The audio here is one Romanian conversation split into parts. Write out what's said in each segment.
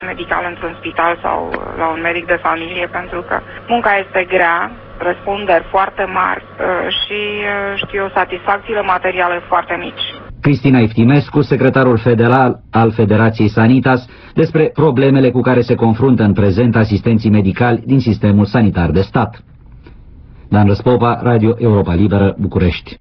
medical într-un spital sau la un medic de familie, pentru că munca este grea, răspunderi foarte mari și, satisfacțiile materiale foarte mici. Cristina Iftimescu, secretarul federal al Federației Sanitas, despre problemele cu care se confruntă în prezent asistenții medicali din sistemul sanitar de stat. Dan Răspopa, Radio Europa Liberă, București.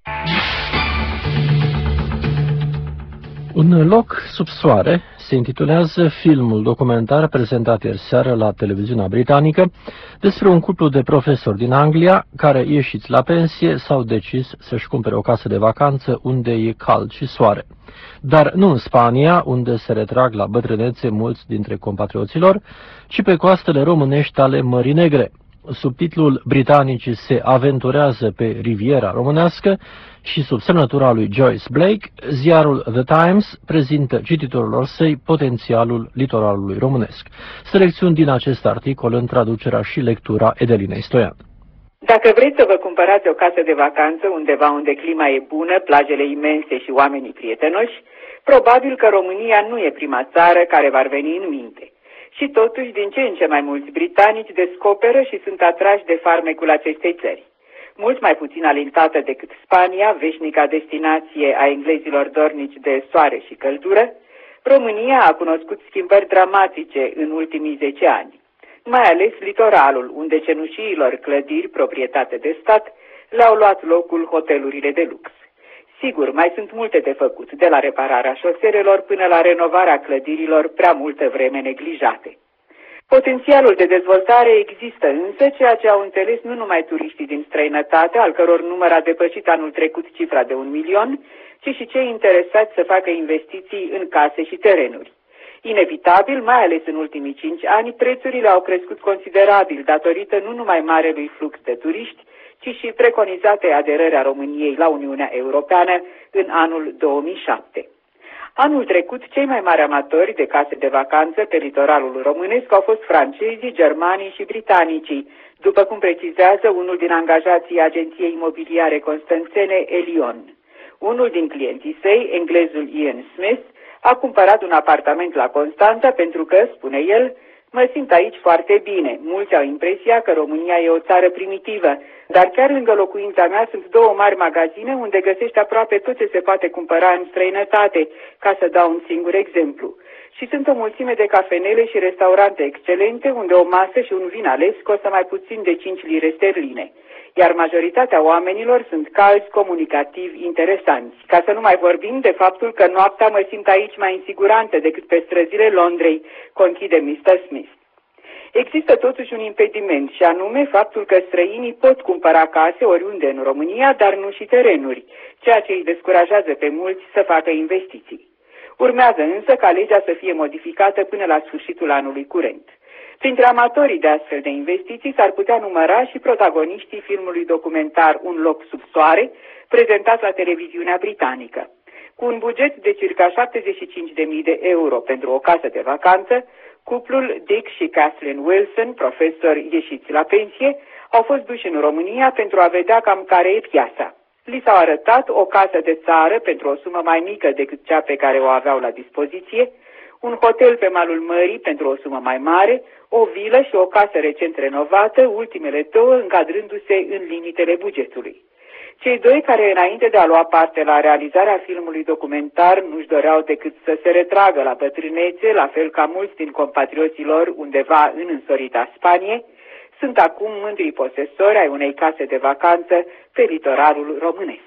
Un loc sub soare se intitulează filmul documentar prezentat ieri seară la televiziunea britanică despre un cuplu de profesori din Anglia care, ieșiți la pensie, s-au decis să-și cumpere o casă de vacanță unde e cald și soare. Dar nu în Spania, unde se retrag la bătrânețe mulți dintre compatrioților, ci pe coastele românești ale Mării Negre. Subtitlul Britanicii se aventurează pe riviera românească și sub semnătura lui Joyce Blake, ziarul The Times prezintă cititorilor săi potențialul litoralului românesc. Selecțiuni din acest articol în traducerea și lectura Edelinei Stoian. Dacă vreți să vă cumpărați o casă de vacanță undeva unde clima e bună, plajele imense și oamenii prietenoși, probabil că România nu e prima țară care v-ar veni în minte. Și totuși, din ce în ce mai mulți britanici descoperă și sunt atrași de farmecul acestei țări. Mult mai puțin alintată decât Spania, veșnica destinație a englezilor dornici de soare și căldură, România a cunoscut schimbări dramatice în ultimii 10 ani. Mai ales litoralul, unde cenușiilor clădiri proprietate de stat le-au luat locul hotelurile de lux. Sigur, mai sunt multe de făcut, de la repararea șoselelor până la renovarea clădirilor prea multă vreme neglijate. Potențialul de dezvoltare există însă, ceea ce au înțeles nu numai turiștii din străinătate, al căror număr a depășit anul trecut cifra de 1 milion, ci și cei interesați să facă investiții în case și terenuri. Inevitabil, mai ales în ultimii 5 ani, prețurile au crescut considerabil datorită nu numai marelui flux de turiști, ci și preconizate aderărea României la Uniunea Europeană în anul 2007. Anul trecut, cei mai mari amatori de case de vacanță pe litoralul românesc au fost francezii, germanii și britanicii, după cum precizează unul din angajații agenției imobiliare constanțene Elion. Unul din clienții săi, englezul Ian Smith, a cumpărat un apartament la Constanța pentru că, spune el, mă simt aici foarte bine. Mulți au impresia că România e o țară primitivă, dar chiar lângă locuința mea sunt 2 mari magazine unde găsești aproape tot ce se poate cumpăra în străinătate, ca să dau un singur exemplu. Și sunt o mulțime de cafenele și restaurante excelente unde o masă și un vin ales costă mai puțin de 5 lire sterline. Iar majoritatea oamenilor sunt calzi, comunicativi, interesanți. Ca să nu mai vorbim de faptul că noaptea mă simt aici mai în siguranță decât pe străzile Londrei, conchide Mr. Smith. Există totuși un impediment și anume faptul că străinii pot cumpăra case oriunde în România, dar nu și terenuri, ceea ce îi descurajează pe mulți să facă investiții. Urmează însă ca legea să fie modificată până la sfârșitul anului curent. Printre amatorii de astfel de investiții s-ar putea număra și protagoniștii filmului documentar Un loc sub soare, prezentat la televiziunea britanică. Cu un buget de circa 75.000 de euro pentru o casă de vacanță, cuplul Dick și Kathleen Wilson, profesori ieșiți la pensie, au fost duși în România pentru a vedea cam care e piața. Li s-au arătat o casă de țară pentru o sumă mai mică decât cea pe care o aveau la dispoziție, un hotel pe malul mării pentru o sumă mai mare, o vilă și o casă recent renovată, ultimele 2 încadrându-se în limitele bugetului. Cei 2, care înainte de a lua parte la realizarea filmului documentar nu-și doreau decât să se retragă la bătrânețe, la fel ca mulți din compatrioții lor undeva în însorita Spanie, sunt acum mândrii posesori ai unei case de vacanță pe litoralul românesc.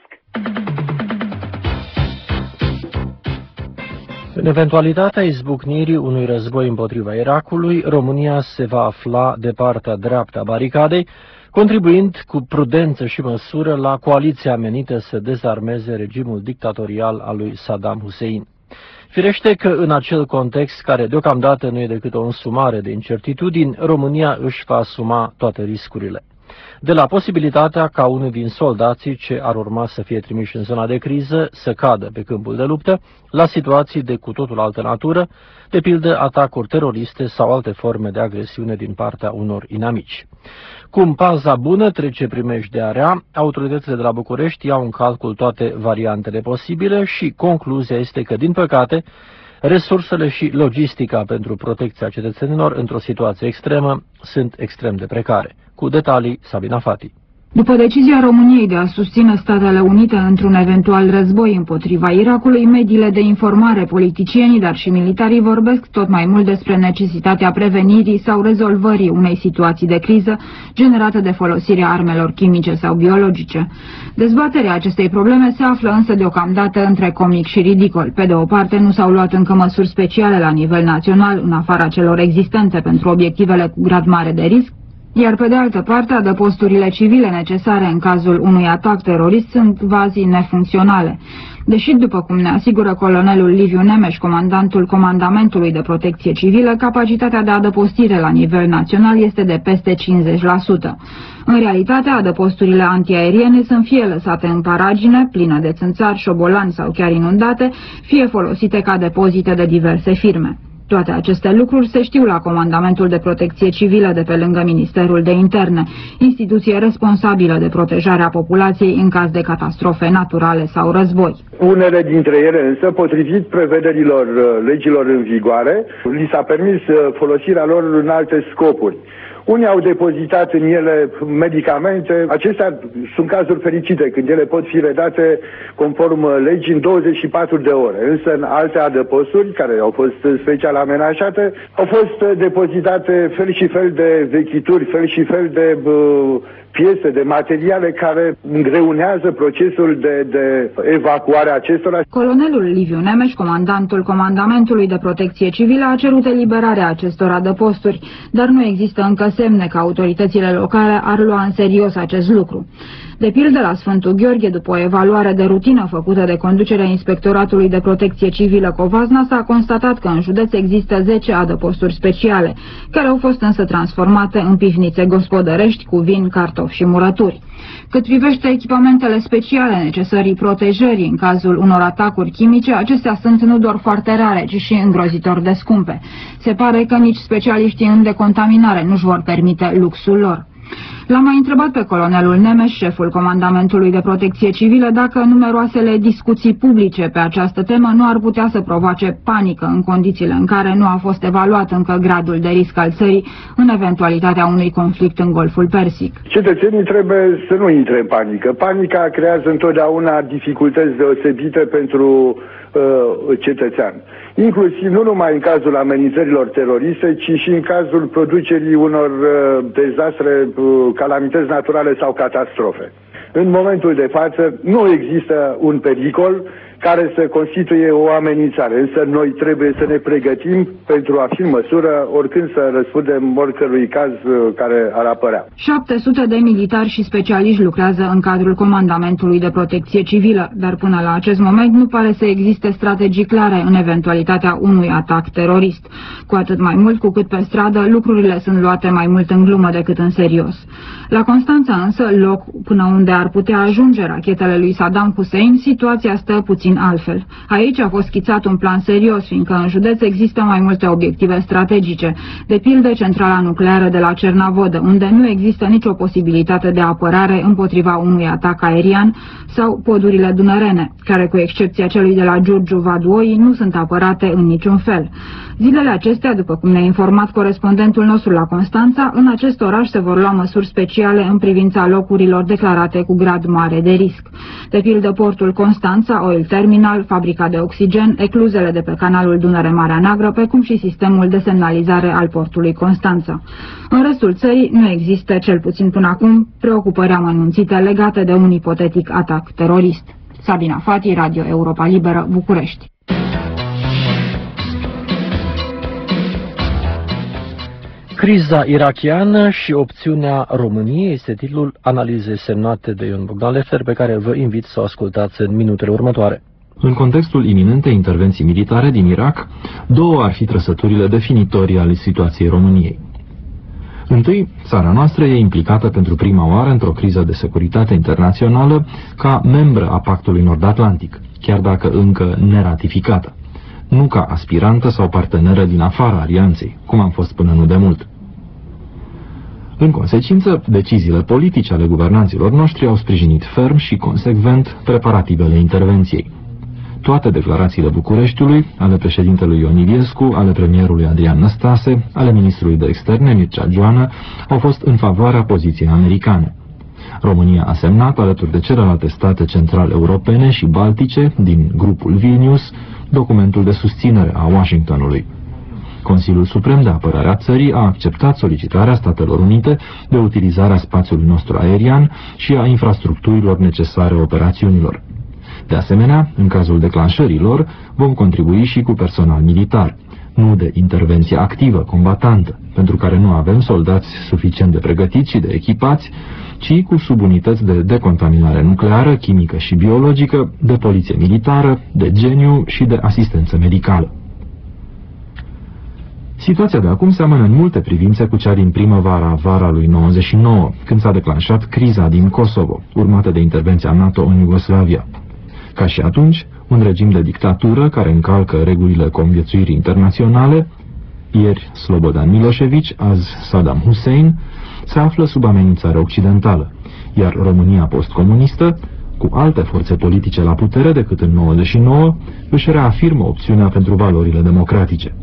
În eventualitatea izbucnirii unui război împotriva Irakului, România se va afla de partea dreaptă a baricadei, contribuind cu prudență și măsură la coaliția menită să dezarmeze regimul dictatorial al lui Saddam Hussein. Firește că în acel context, care deocamdată nu e decât o însumare de incertitudini, România își va asuma toate riscurile. De la posibilitatea ca unul din soldații ce ar urma să fie trimiși în zona de criză să cadă pe câmpul de luptă, la situații de cu totul altă natură, de pildă atacuri teroriste sau alte forme de agresiune din partea unor inamici. Cum paza bună trece primejdea rea, autoritățile de la București iau în calcul toate variantele posibile și concluzia este că, din păcate, resursele și logistica pentru protecția cetățenilor într-o situație extremă sunt extrem de precare. Cu detalii, Sabina Fati. După decizia României de a susține Statele Unite într-un eventual război împotriva Irakului, mediile de informare, politicienii, dar și militarii vorbesc tot mai mult despre necesitatea prevenirii sau rezolvării unei situații de criză generată de folosirea armelor chimice sau biologice. Dezbaterea acestei probleme se află însă deocamdată între comic și ridicol. Pe de o parte, nu s-au luat încă măsuri speciale la nivel național, în afara celor existente pentru obiectivele cu grad mare de risc, iar pe de altă parte, adăposturile civile necesare în cazul unui atac terorist sunt vazii nefuncționale. Deși, după cum ne asigură colonelul Liviu Nemes, comandantul Comandamentului de Protecție Civilă, capacitatea de adăpostire la nivel național este de peste 50%. În realitate, adăposturile antiaeriene sunt fie lăsate în paragine, pline de țânțari, șobolani sau chiar inundate, fie folosite ca depozite de diverse firme. Toate aceste lucruri se știu la Comandamentul de Protecție Civilă de pe lângă Ministerul de Interne, instituție responsabilă de protejarea populației în caz de catastrofe naturale sau război. Unele dintre ele însă, potrivit prevederilor legilor în vigoare, li s-a permis folosirea lor în alte scopuri. Unii au depozitat în ele medicamente. Acestea sunt cazuri fericite, când ele pot fi redate conform legii în 24 de ore. Însă în alte adăposturi, care au fost special amenajate, au fost depozitate fel și fel de vechituri, fel și fel de piese, de materiale care îngreunează procesul de evacuare a acestora. Colonelul Liviu Nemes, comandantul Comandamentului de Protecție Civilă, a cerut eliberarea acestor adăposturi, dar nu există încă semne că autoritățile locale ar lua în serios acest lucru. De pildă, la Sfântul Gheorghe, după o evaluare de rutină făcută de conducerea Inspectoratului de Protecție Civilă Covasna, s-a constatat că în județ există 10 adăposturi speciale, care au fost însă transformate în pivnițe gospodărești cu vin, cartofi și murături. Cât privește echipamentele speciale necesării protejării în cazul unor atacuri chimice, acestea sunt nu doar foarte rare, ci și îngrozitor de scumpe. Se pare că nici specialiștii în decontaminare nu-și vor permite luxul lor. L-am mai întrebat pe colonelul Nemes, șeful Comandamentului de Protecție Civilă, dacă numeroasele discuții publice pe această temă nu ar putea să provoace panică în condițiile în care nu a fost evaluat încă gradul de risc al țării în eventualitatea unui conflict în Golful Persic. Cetățenii trebuie să nu intre în panică. Panica creează întotdeauna dificultăți deosebite pentru cetățean. Inclusiv nu numai în cazul amenințărilor teroriste, ci și în cazul producerii unor dezastre, calamități naturale sau catastrofe. În momentul de față nu există un pericol care să constituie o amenințare, însă noi trebuie să ne pregătim pentru a fi în măsură oricând să răspundem oricărui caz care ar apărea. 700 de militari și specialiști lucrează în cadrul Comandamentului de Protecție Civilă, dar până la acest moment nu pare să existe strategii clare în eventualitatea unui atac terorist. Cu atât mai mult cu cât pe stradă lucrurile sunt luate mai mult în glumă decât în serios. La Constanța însă, loc până unde ar putea ajunge rachetele lui Saddam Hussein, situația stă puțin altfel. Aici a fost schițat un plan serios, fiindcă în județ există mai multe obiective strategice, de pildă centrala nucleară de la Cernavodă, unde nu există nicio posibilitate de apărare împotriva unui atac aerian, sau podurile dunărene, care cu excepția celui de la Giurgiu Vaduoi nu sunt apărate în niciun fel. Zilele acestea, după cum ne-a informat corespondentul nostru la Constanța, în acest oraș se vor lua măsuri speciale în privința locurilor declarate cu grad mare de risc. De pildă portul Constanța, Oil Terminal, fabrica de oxigen, ecluzele de pe canalul Dunăre-Marea Neagră, precum și sistemul de semnalizare al portului Constanța. În restul țării nu există, cel puțin până acum, preocupări amănunțite legate de un ipotetic atac terorist. Sabina Fati, Radio Europa Liberă, București. Criza irakiană și opțiunea României este titlul analizei semnate de Ion Bogdan Lefter, pe care vă invit să o ascultați în minutele următoare. În contextul iminentei intervenții militare din Irak, două ar fi trăsăturile definitorii ale situației României. Întâi, țara noastră e implicată pentru prima oară într-o criză de securitate internațională ca membră a Pactului Nord-Atlantic, chiar dacă încă neratificată, nu ca aspirantă sau parteneră din afara alianței, cum am fost până nu demult. În consecință, deciziile politice ale guvernanților noștri au sprijinit ferm și consecvent preparativele intervenției. toate declarațiile Bucureștiului, ale președintelui Ion Iliescu, ale premierului Adrian Năstase, ale ministrului de externe Mircea Joană, au fost în favoarea poziției americane. România a semnat, alături de celelalte state centrale europene și baltice din grupul Vilnius, documentul de susținere a Washingtonului. Consiliul Suprem de Apărare a țării a acceptat solicitarea Statelor Unite de utilizarea spațiului nostru aerian și a infrastructurilor necesare operațiunilor. De asemenea, în cazul declanșărilor, vom contribui și cu personal militar, nu de intervenție activă, combatantă, pentru care nu avem soldați suficient de pregătiți și de echipați, ci cu subunități de decontaminare nucleară, chimică și biologică, de poliție militară, de geniu și de asistență medicală. Situația de acum seamănă în multe privințe cu cea din primăvara lui 99, când s-a declanșat criza din Kosovo, urmată de intervenția NATO în Iugoslavia. Ca și atunci, un regim de dictatură care încalcă regulile conviețuirii internaționale, ieri Slobodan Milošević, azi Saddam Hussein, se află sub amenințare occidentală, iar România postcomunistă, cu alte forțe politice la putere decât în 99, își reafirmă opțiunea pentru valorile democratice.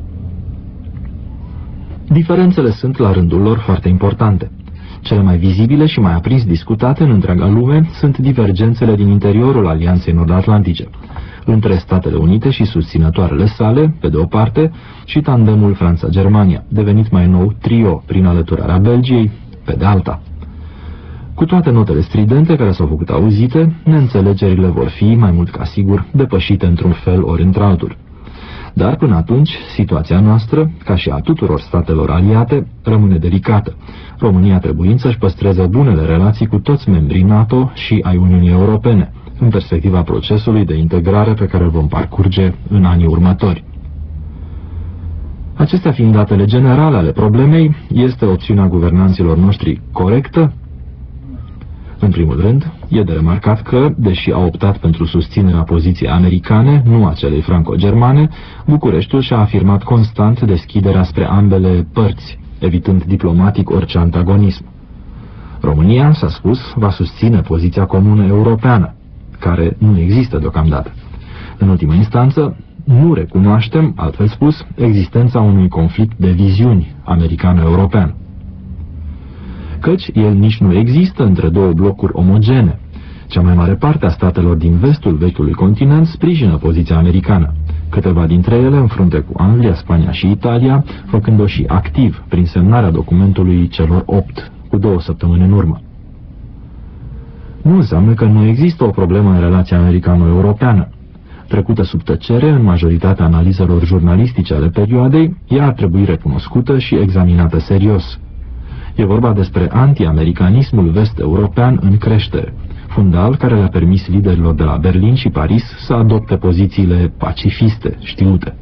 Diferențele sunt la rândul lor foarte importante. Cele mai vizibile și mai aprins discutate în întreaga lume sunt divergențele din interiorul Alianței Nord-Atlantice, între Statele Unite și susținătoarele sale, pe de o parte, și tandemul Franța-Germania, devenit mai nou trio prin alăturarea Belgiei, pe de alta. Cu toate notele stridente care s-au făcut auzite, neînțelegerile vor fi, mai mult ca sigur, depășite într-un fel ori într-altul. Dar până atunci, situația noastră, ca și a tuturor statelor aliate, rămâne delicată, România trebuind să-și păstreze bunele relații cu toți membrii NATO și ai Uniunii Europene, în perspectiva procesului de integrare pe care îl vom parcurge în anii următori. Acestea fiind datele generale ale problemei, este opțiunea guvernanților noștri corectă? În primul rând, e de remarcat că, deși a optat pentru susținerea poziției americane, nu a celei franco-germane, Bucureștiul și-a afirmat constant deschiderea spre ambele părți, evitând diplomatic orice antagonism. România, s-a spus, va susține poziția comună europeană, care nu există deocamdată. În ultimă instanță, nu recunoaștem, altfel spus, existența unui conflict de viziuni americano-european, căci el nici nu există între două blocuri omogene. Cea mai mare parte a statelor din vestul vechiului continent sprijină poziția americană, câteva dintre ele în frunte cu Anglia, Spania și Italia, făcând-o și activ prin semnarea documentului celor 8, cu 2 săptămâni în urmă. Nu înseamnă că nu există o problemă în relația americano-europeană. Trecută sub tăcere în majoritatea analizelor jurnalistice ale perioadei, ea ar trebui recunoscută și examinată serios. E vorba despre anti-americanismul vest-european în creștere, fundal care le-a permis liderilor de la Berlin și Paris să adopte pozițiile pacifiste știute.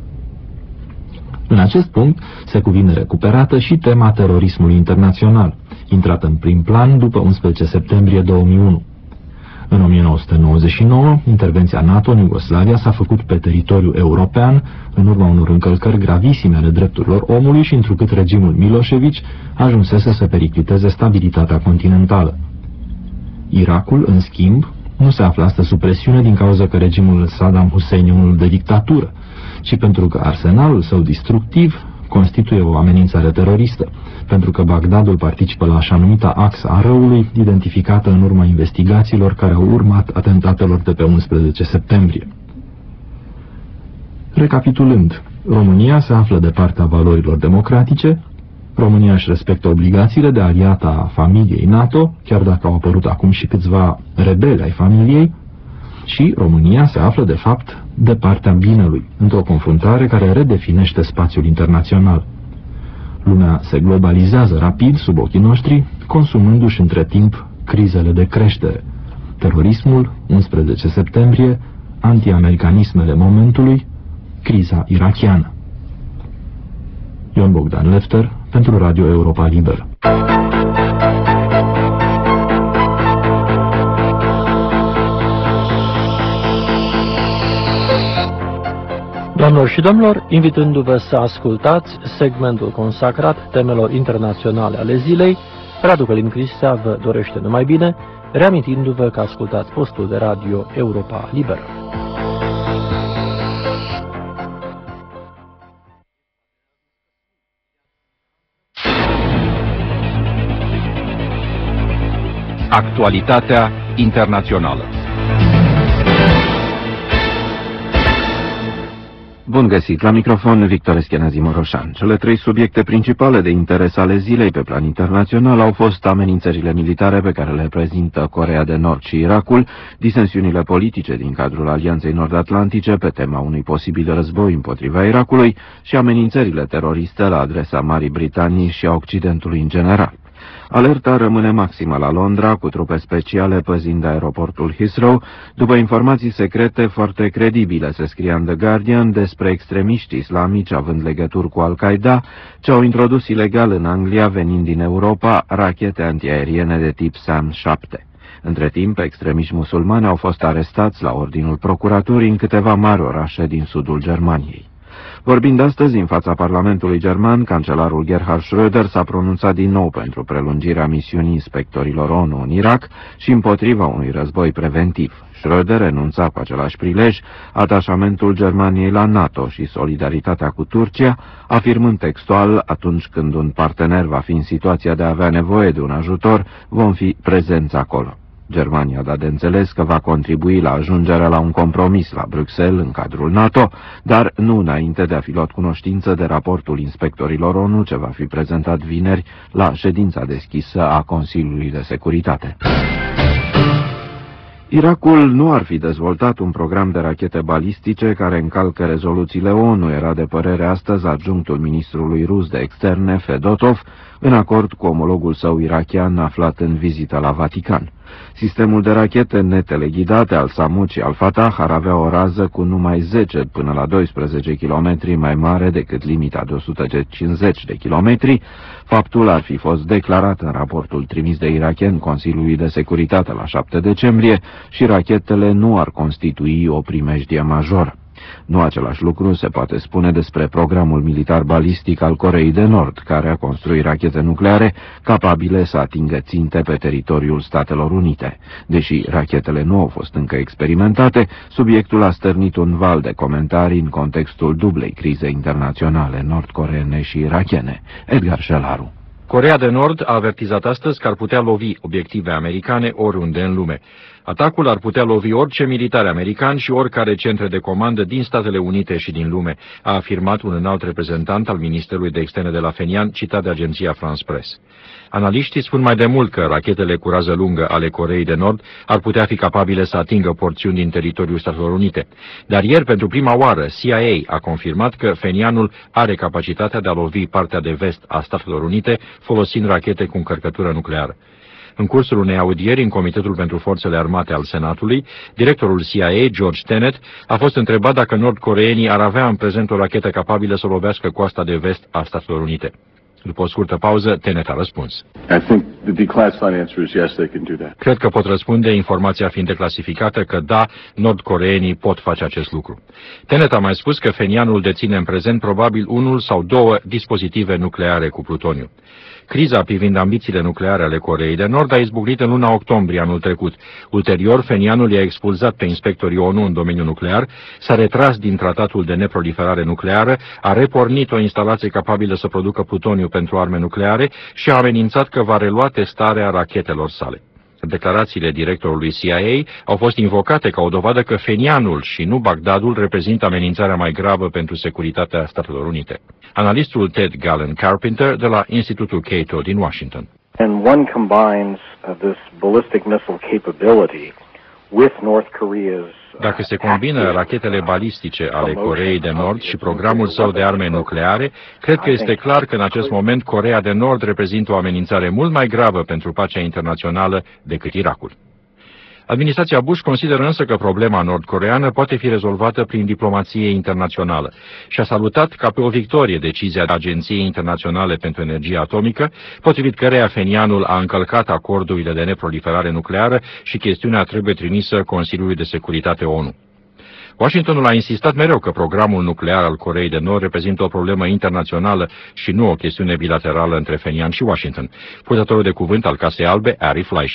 În acest punct se cuvine recuperată și tema terorismului internațional, intrată în prim plan după 11 septembrie 2001. În 1999, intervenția NATO în Iugoslavia s-a făcut pe teritoriul european, în urma unor încălcări gravisime ale drepturilor omului și întrucât regimul Milošević ajunsese să pericliteze stabilitatea continentală. Irakul, în schimb, nu se află astăzi sub presiune din cauza că regimul Saddam Hussein e unul de dictatură, ci pentru că arsenalul său destructiv constituie o amenințare teroristă, pentru că Bagdadul participă la așa numita axa a răului, identificată în urma investigațiilor care au urmat atentatelor de pe 11 septembrie. Recapitulând, România se află de partea valorilor democratice, România își respectă obligațiile de aliată a familiei NATO, chiar dacă au apărut acum și câțiva rebeli ai familiei, și România se află, de fapt, de partea binelui, într-o confruntare care redefinește spațiul internațional. Lumea se globalizează rapid sub ochii noștri, consumându-și între timp crizele de creștere, terorismul, 11 septembrie, anti-americanismele momentului, criza irachiană. Ion Bogdan Lefter, pentru Radio Europa Liberă. Doamnelor și domnilor, invitându-vă să ascultați segmentul consacrat temelor internaționale ale zilei, Radu Călin Cristea vă dorește numai bine, reamintindu-vă că ascultați postul de radio Europa Liberă. Actualitatea internațională. Bun găsit! La microfon, Victor Eschenazi Moroșan. Cele trei subiecte principale de interes ale zilei pe plan internațional au fost amenințările militare pe care le prezintă Coreea de Nord și Irakul, disensiunile politice din cadrul Alianței Nord-Atlantice pe tema unui posibil război împotriva Irakului și amenințările teroriste la adresa Marii Britanii și a Occidentului în general. Alerta rămâne maximă la Londra, cu trupe speciale păzind aeroportul Heathrow, după informații secrete foarte credibile, se scria în The Guardian, despre extremiști islamici având legături cu Al-Qaeda, ce au introdus ilegal în Anglia, venind din Europa, rachete antiaeriene de tip SAM-7. Între timp, extremiști musulmani au fost arestați la ordinul procuraturii în câteva mari orașe din sudul Germaniei. Vorbind astăzi în fața Parlamentului german, cancelarul Gerhard Schröder s-a pronunțat din nou pentru prelungirea misiunii inspectorilor ONU în Irak și împotriva unui război preventiv. Schröder renunța cu același prilej atașamentul Germaniei la NATO și solidaritatea cu Turcia, afirmând textual: atunci când un partener va fi în situația de a avea nevoie de un ajutor, vom fi prezenți acolo. Germania a dat de înțeles că va contribui la ajungerea la un compromis la Bruxelles în cadrul NATO, dar nu înainte de a fi luat cunoștință de raportul inspectorilor ONU ce va fi prezentat vineri la ședința deschisă a Consiliului de Securitate. Irakul nu ar fi dezvoltat un program de rachete balistice care încalcă rezoluțiile ONU, era de părere astăzi adjunctul ministrului rus de externe, Fedotov, în acord cu omologul său irakian aflat în vizită la Vatican. Sistemul de rachete neteleghidate al Samud și al Fatah ar avea o rază cu numai 10 până la 12 km mai mare decât limita de 150 de km. Faptul ar fi fost declarat în raportul trimis de irakieni Consiliului de Securitate la 7 decembrie și rachetele nu ar constitui o primejdie majoră. Nu același lucru se poate spune despre programul militar balistic al Coreei de Nord, care a construit rachete nucleare capabile să atingă ținte pe teritoriul Statelor Unite. Deși rachetele nu au fost încă experimentate, subiectul a stârnit un val de comentarii în contextul dublei crize internaționale nord-coreene și irakiene. Edgar Șelaru. Coreea de Nord a avertizat astăzi că ar putea lovi obiective americane oriunde în lume. Atacul ar putea lovi orice militar american și oricare centre de comandă din Statele Unite și din lume, a afirmat un înalt reprezentant al Ministerului de Externe de la Phenian, citat de agenția France Press. Analiștii spun mai de mult că rachetele cu rază lungă ale Coreei de Nord ar putea fi capabile să atingă porțiuni din teritoriul Statelor Unite. Dar ieri, pentru prima oară, CIA a confirmat că Phenianul are capacitatea de a lovi partea de vest a Statelor Unite folosind rachete cu încărcătură nucleară. În cursul unei audieri în Comitetul pentru Forțele Armate al Senatului, directorul CIA, George Tenet, a fost întrebat dacă nord-coreenii ar avea în prezent o rachetă capabilă să lovească coasta de vest a Statelor Unite. După o scurtă pauză, Tenet a răspuns. Cred că pot răspunde, informația fiind declasificată, că da, nord-coreenii pot face acest lucru. Tenet a mai spus că Phenianul deține în prezent probabil unul sau două dispozitive nucleare cu plutoniu. Criza privind ambițiile nucleare ale Coreei de Nord a izbucnit în luna octombrie anul trecut. Ulterior, Phenianul i-a expulzat pe inspectorii ONU în domeniul nuclear, s-a retras din tratatul de neproliferare nucleară, a repornit o instalație capabilă să producă plutoniu pentru arme nucleare și a amenințat că va relua testarea rachetelor sale. Declarațiile directorului CIA au fost invocate ca o dovadă că Phenianul și nu Bagdadul reprezintă amenințarea mai gravă pentru securitatea Statelor Unite. Analistul Ted Gallen Carpenter de la Institutul Cato din Washington. And one combines this ballistic missile capability with North Korea's Dacă se combină rachetele balistice ale Coreei de Nord și programul său de arme nucleare, cred că este clar că în acest moment Coreea de Nord reprezintă o amenințare mult mai gravă pentru pacea internațională decât Irakul. Administrația Bush consideră însă că problema nord-coreeană poate fi rezolvată prin diplomație internațională și a salutat ca pe o victorie decizia Agenției Internaționale pentru Energie Atomică, potrivit căreia Phenianul a încălcat acordurile de neproliferare nucleară și chestiunea trebuie trimisă Consiliului de Securitate ONU. Washingtonul a insistat mereu că programul nuclear al Coreei de Nord reprezintă o problemă internațională și nu o chestiune bilaterală între Phenian și Washington. Purtătorul de cuvânt al Casei Albe, Ari Fleischer.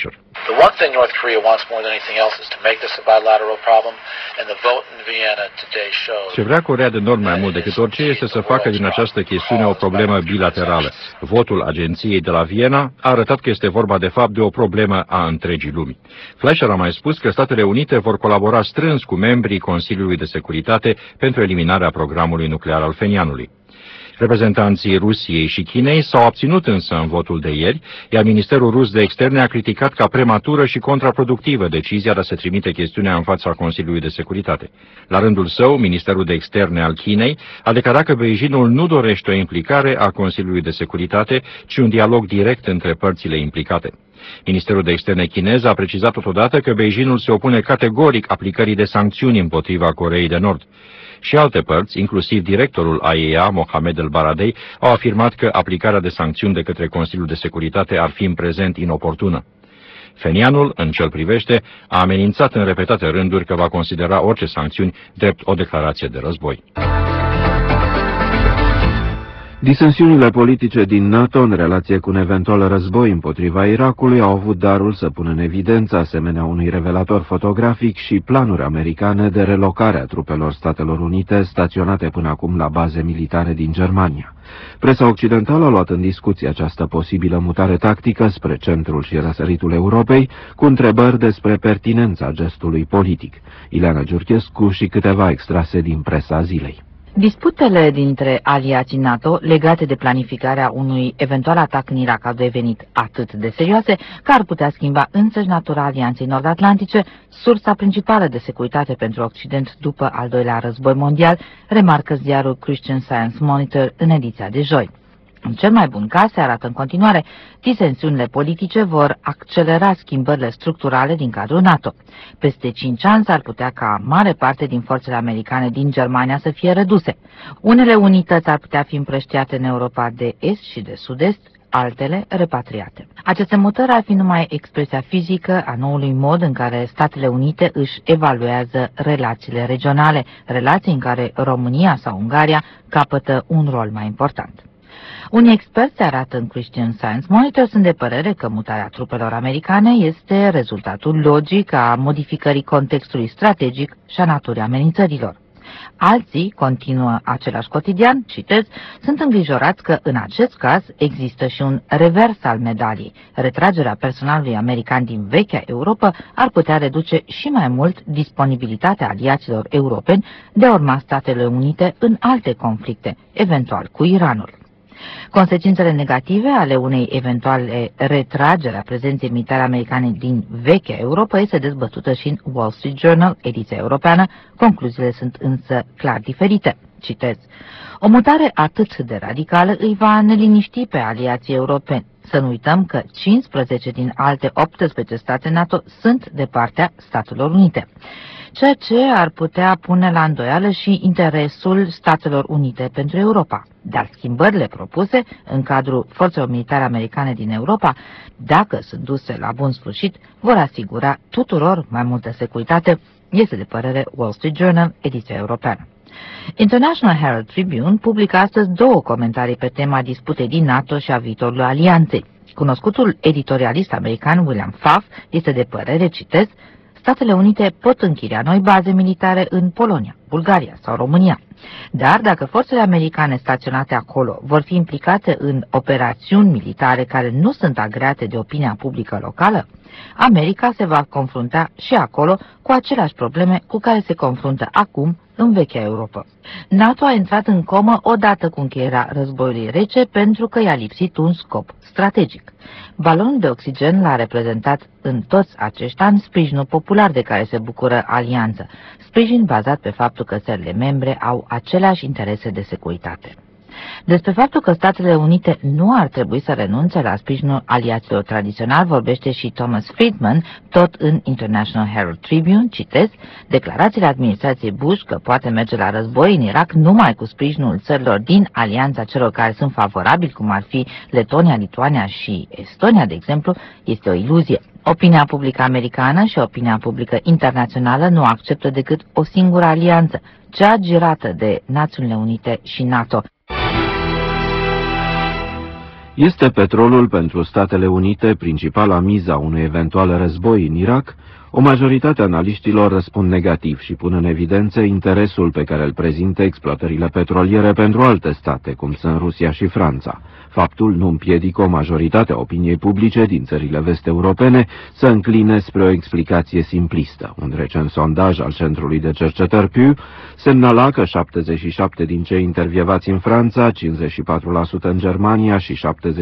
The one thing North Korea wants more than anything else is to make this a bilateral problem, and the vote in Vienna today shows. Ce vrea Coreea de Nord mai mult decât orice este să facă din această chestiune o problemă bilaterală. Votul agenției de la Viena a arătat că este vorba de fapt de o problemă a întregii lumi. Fleischer a mai spus că Statele Unite vor colabora strâns cu membrii Consiliului de Securitate pentru eliminarea programului nuclear al Phenianului. Reprezentanții Rusiei și Chinei s-au abținut însă în votul de ieri, iar Ministerul Rus de Externe a criticat ca prematură și contraproductivă decizia de a se trimite chestiunea în fața Consiliului de Securitate. La rândul său, Ministerul de Externe al Chinei a declarat că Beijingul nu dorește o implicare a Consiliului de Securitate, ci un dialog direct între părțile implicate. Ministerul de Externe chinez a precizat totodată că Beijingul se opune categoric aplicării de sancțiuni împotriva Coreei de Nord. Și alte părți, inclusiv directorul AIEA, Mohamed El Baradei, au afirmat că aplicarea de sancțiuni de către Consiliul de Securitate ar fi în prezent inoportună. Phenianul, în ce-l privește, a amenințat în repetate rânduri că va considera orice sancțiuni drept o declarație de război. Disensiunile politice din NATO în relație cu un eventual război împotriva Irakului au avut darul să pună în evidență, asemenea unui revelator fotografic, și planuri americane de relocare a trupelor Statelor Unite staționate până acum la baze militare din Germania. Presa occidentală a luat în discuție această posibilă mutare tactică spre centrul și răsăritul Europei, cu întrebări despre pertinența gestului politic. Ileana Giurchescu și câteva extrase din presa zilei. Disputele dintre aliații NATO legate de planificarea unui eventual atac în Irak au devenit atât de serioase că ar putea schimba însăși natura Alianței Nord-Atlantice, sursa principală de securitate pentru Occident după al doilea război mondial, remarcă ziarul Christian Science Monitor în ediția de joi. În cel mai bun caz, se arată în continuare, disensiunile politice vor accelera schimbările structurale din cadrul NATO. Peste 5 ani s-ar putea ca mare parte din forțele americane din Germania să fie reduse. Unele unități ar putea fi împrăștiate în Europa de Est și de Sud-Est, altele repatriate. Aceste mutări ar fi numai expresia fizică a noului mod în care Statele Unite își evaluează relațiile regionale, relații în care România sau Ungaria capătă un rol mai important. Unii experți arată în Christian Science Monitor sunt de părere că mutarea trupelor americane este rezultatul logic a modificării contextului strategic și a naturii amenințărilor. Alții, continuă același cotidian, citez, sunt îngrijorați că în acest caz există și un revers al medaliei. Retragerea personalului american din vechea Europa ar putea reduce și mai mult disponibilitatea aliaților europeni de a urma Statele Unite în alte conflicte, eventual cu Iranul. Consecințele negative ale unei eventuale retrageri a prezenței militare americane din vechea Europa este dezbătută și în Wall Street Journal, ediția europeană. Concluziile sunt însă clar diferite. Citez: o mutare atât de radicală îi va neliniști pe aliații europeni. Să nu uităm că 15 din alte 18 state NATO sunt de partea Statelor Unite, ceea ce ar putea pune la îndoială și interesul Statelor Unite pentru Europa. Dar schimbările propuse în cadrul forțelor militare americane din Europa, dacă sunt duse la bun sfârșit, vor asigura tuturor mai multă securitate, este de părere Wall Street Journal, ediția europeană. International Herald Tribune publică astăzi 2 comentarii pe tema disputei din NATO și a viitorului alianței. Cunoscutul editorialist american William Pfaff este de părere, citez, Statele Unite pot închiria noi baze militare în Polonia, Bulgaria sau România. Dar dacă forțele americane staționate acolo vor fi implicate în operațiuni militare care nu sunt agreate de opinia publică locală, America se va confrunta și acolo cu aceleași probleme cu care se confruntă acum în vechea Europa. NATO a intrat în comă odată cu încheierea războiului rece pentru că i-a lipsit un scop strategic. Balonul de oxigen l-a reprezentat în toți acești ani sprijinul popular de care se bucură alianța, sprijin bazat pe faptul că țările membre au aceleași interese de securitate. Despre faptul că Statele Unite nu ar trebui să renunțe la sprijinul aliaților tradiționali vorbește și Thomas Friedman, tot în International Herald Tribune, citez, declarațiile administrației Bush că poate merge la război în Irak numai cu sprijinul țărilor din alianța celor care sunt favorabili, cum ar fi Letonia, Lituania și Estonia, de exemplu, este o iluzie. Opinia publică americană și opinia publică internațională nu acceptă decât o singură alianță, cea girată de Națiunile Unite și NATO. Este petrolul pentru Statele Unite principala miza unui eventual război în Irak? O majoritate a analiștilor răspund negativ și pun în evidență interesul pe care îl prezintă exploatările petroliere pentru alte state, cum sunt Rusia și Franța. Faptul nu împiedică o majoritate a opiniei publice din țările vest-europene să încline spre o explicație simplistă. Un recent sondaj al Centrului de Cercetări Pew semnala că 77 din cei intervievați în Franța, 54% în Germania și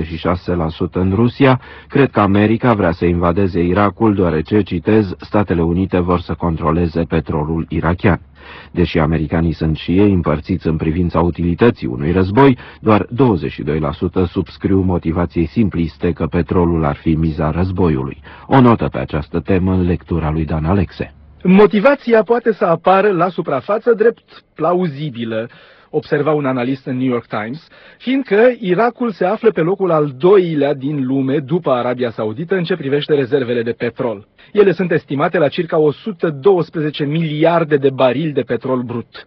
76% în Rusia cred că America vrea să invadeze Irakul deoarece, citez, Statele Unite vor să controleze petrolul irakian. Deși americanii sunt și ei împărțiți în privința utilității unui război, doar 22% subscriu motivației simpliste că petrolul ar fi miza războiului. O notă pe această temă în lectura lui Dan Alexe. Motivația poate să apară la suprafață drept plauzibilă, observa un analist în New York Times, fiindcă Irakul se află pe locul al doilea din lume după Arabia Saudită în ce privește rezervele de petrol. Ele sunt estimate la circa 112 miliarde de barili de petrol brut.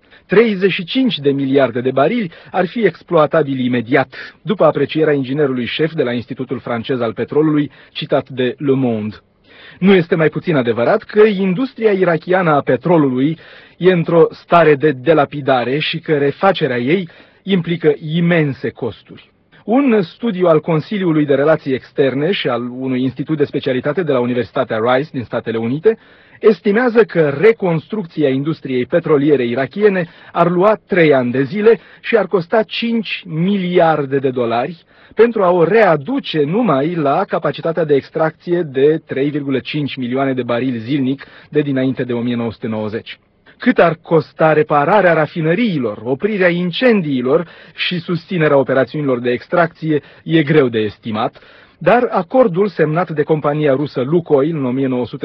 35 de miliarde de barili ar fi exploatabili imediat, după aprecierea inginerului șef de la Institutul francez al petrolului, citat de Le Monde. Nu este mai puțin adevărat că industria irakiană a petrolului e într-o stare de delapidare și că refacerea ei implică imense costuri. Un studiu al Consiliului de Relații Externe și al unui institut de specialitate de la Universitatea Rice din Statele Unite estimează că reconstrucția industriei petroliere irakiene ar lua 3 ani de zile și ar costa 5 miliarde de dolari pentru a o readuce numai la capacitatea de extracție de 3,5 milioane de barili zilnic de dinainte de 1990. Cât ar costa repararea rafinăriilor, oprirea incendiilor și susținerea operațiunilor de extracție e greu de estimat, dar acordul semnat de compania rusă Lukoil în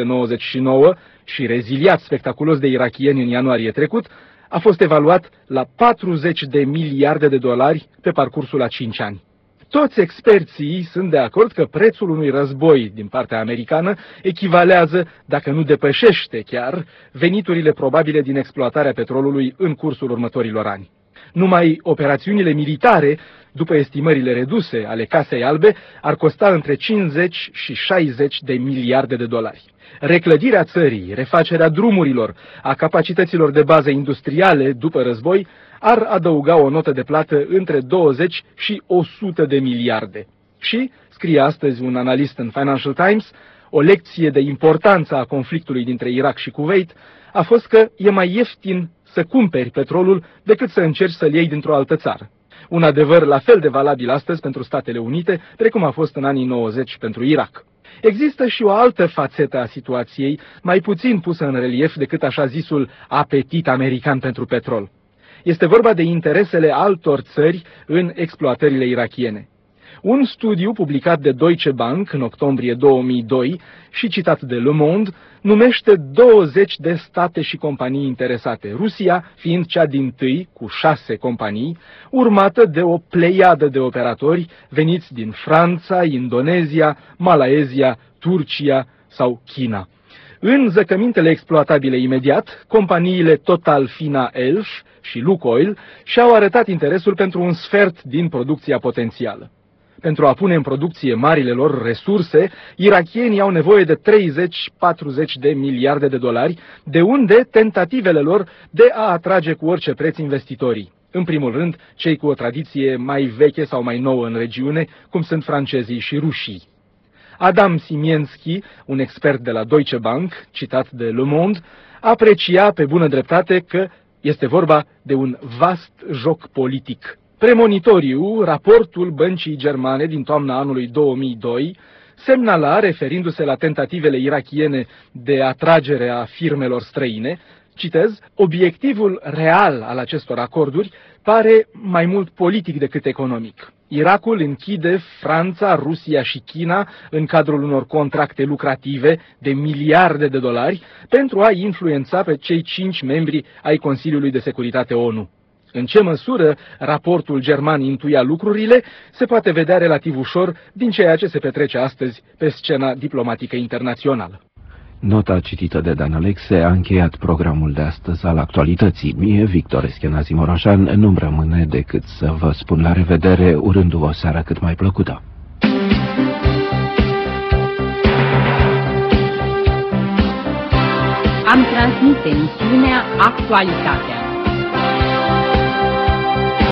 1999 și reziliat spectaculos de irakieni în ianuarie trecut, a fost evaluat la 40 de miliarde de dolari pe parcursul a 5 ani. Toți experții sunt de acord că prețul unui război din partea americană echivalează, dacă nu depășește chiar, veniturile probabile din exploatarea petrolului în cursul următorilor ani. Numai operațiunile militare, după estimările reduse ale Casei Albe, ar costa între 50 și 60 de miliarde de dolari. Reclădirea țării, refacerea drumurilor, a capacităților de bază industriale după război, ar adăuga o notă de plată între 20 și 100 de miliarde. Și, scrie astăzi un analist în Financial Times, o lecție de importanță a conflictului dintre Irak și Kuwait a fost că e mai ieftin să cumperi petrolul decât să încerci să-l iei dintr-o altă țară. Un adevăr la fel de valabil astăzi pentru Statele Unite, precum a fost în anii 90 pentru Irak. Există și o altă fațetă a situației, mai puțin pusă în relief decât așa zisul apetit american pentru petrol. Este vorba de interesele altor țări în exploatările irakiene. Un studiu publicat de Deutsche Bank în octombrie 2002 și citat de Le Monde numește 20 de state și companii interesate, Rusia fiind cea dintâi cu 6 companii, urmată de o pleiadă de operatori veniți din Franța, Indonezia, Malaezia, Turcia sau China. În zăcămintele exploatabile imediat, companiile Total Fina Elf și Lukoil și-au arătat interesul pentru un sfert din producția potențială. Pentru a pune în producție marile lor resurse, irakienii au nevoie de 30-40 de miliarde de dolari, de unde tentativele lor de a atrage cu orice preț investitorii. În primul rând, cei cu o tradiție mai veche sau mai nouă în regiune, cum sunt francezii și rușii. Adam Simienski, un expert de la Deutsche Bank, citat de Le Monde, aprecia pe bună dreptate că este vorba de un vast joc politic. Premonitoriu, raportul băncii germane din toamna anului 2002 semnala, referindu-se la tentativele irakiene de atragere a firmelor străine, citez, obiectivul real al acestor acorduri pare mai mult politic decât economic. Irakul închide Franța, Rusia și China în cadrul unor contracte lucrative de miliarde de dolari pentru a influența pe cei 5 membri ai Consiliului de Securitate ONU. În ce măsură raportul german intuia lucrurile se poate vedea relativ ușor din ceea ce se petrece astăzi pe scena diplomatică internațională. Nota citită de Dan Alexe a încheiat programul de astăzi al actualității. Mie, Victor Eschenazi Moroșan, nu-mi rămâne decât să vă spun la revedere, urându-vă o seară cât mai plăcută. Am transmis emisiunea Actualitatea.